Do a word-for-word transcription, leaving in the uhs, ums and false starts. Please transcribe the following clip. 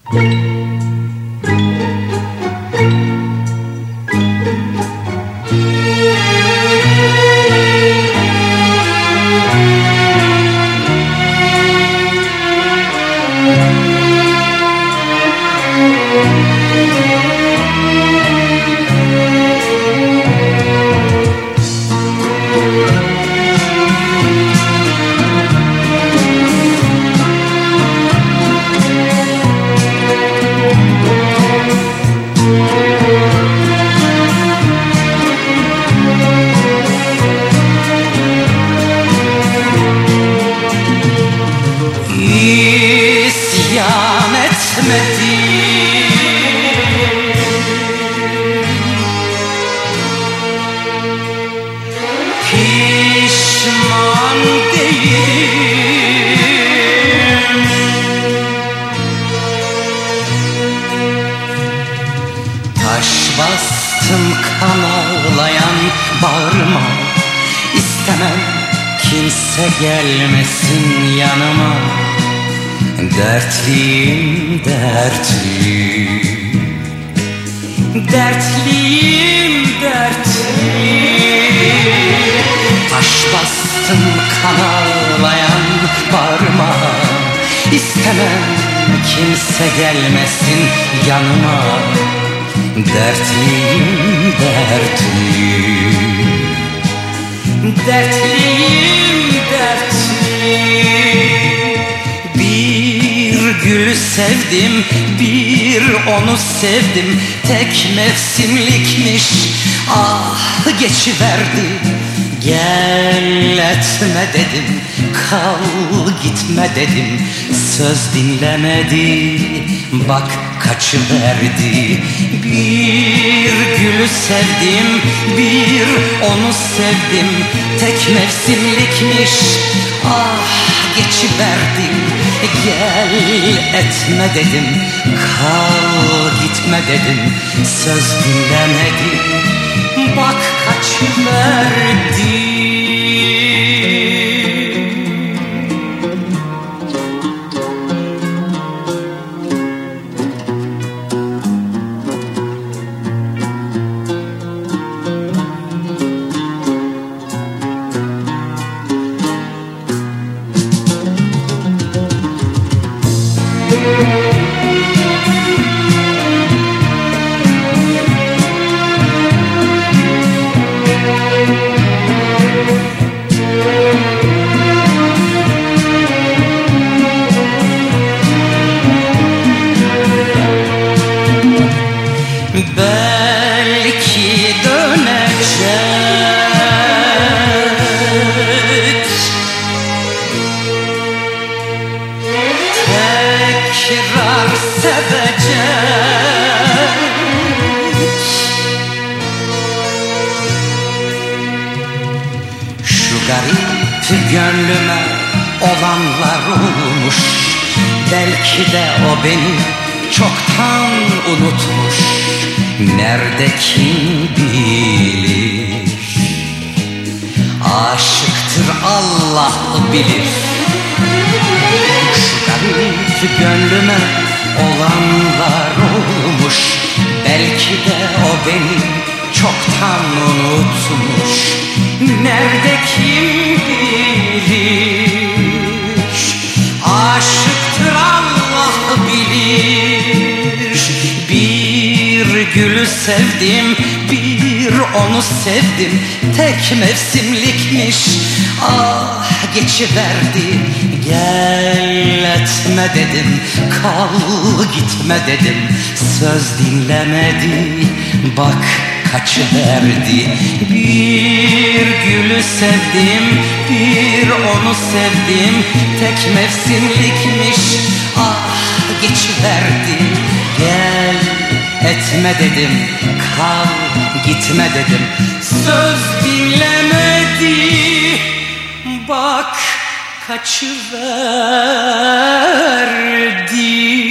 İsyan etmedim, pişman değilim. Taş bastım kan ağlayan bağrıma, istemem kimse gelmesin yanıma. Dertliyim dertli, dertliyim dertli. Taş bastım kan ağlayan bağrıma, istemem kimse gelmesin yanıma. Dertliyim dertli, dertliyim dertli. Bir gülü sevdim, bir onu sevdim. Tek mevsimlikmiş, ah geçiverdi. Gel etme dedim, kal gitme dedim. Söz dinlemedi, bak kaçıverdi. Bir gülü sevdim, bir onu sevdim. Tek mevsimlikmiş, ah geçiverdi. Gel etme dedim, kal gitme dedim. Söz dinlemedi, bak kaçıverdi. Belki dönecek, tekrar sevecek. Şu garip gönlüme olanlar olmuş. Belki de o beni çoktan unutmuş. Nerede kim bilir, aşıktır Allah bilir. Şu garip gönlüme olanlar olmuş. Belki de o beni çoktan unutmuş. Nerede kim bilir, aşıktır Allah bilir. Bir gülü sevdim, bir onu sevdim. Tek mevsimlikmiş, ah geçiverdi. Gel etme dedim, kal gitme dedim. Söz dinlemedi, bak kaçıverdi. Bir gülü sevdim, bir onu sevdim. Tek mevsimlikmiş, ah geçiverdi. Gel etme dedim, kal gitme dedim. Söz dinlemedi, bak kaçıverdi.